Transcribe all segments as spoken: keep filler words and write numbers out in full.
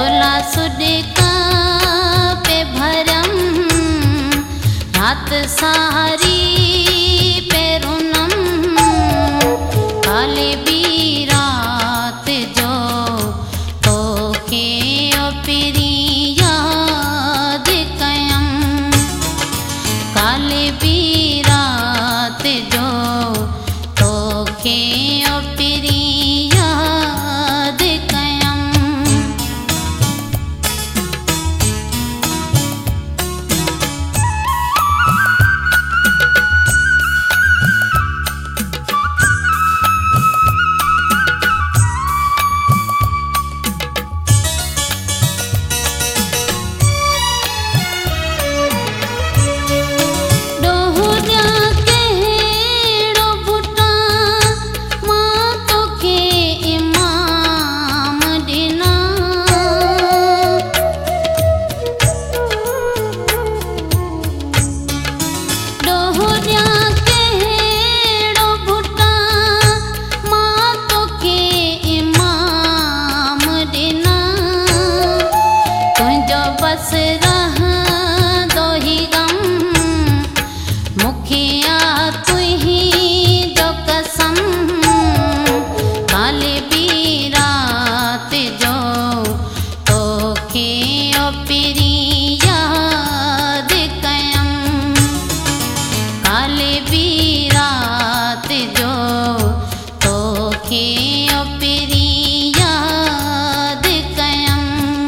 झोला सुडका पे भरम रात सारी पे रुनम काले भी रात जो तो के ओपरी याद कयम काले भी रात जो तो के ओपरी याद कयम बस रह दो ही गम मुखिया तू ही जो कसम काले भी रात जो तो के ओपरी याद कयम काले भी रात जो तो के ओपरी याद कयम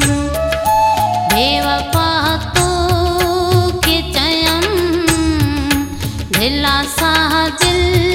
बेवफा तो के चयम दिला सा दिल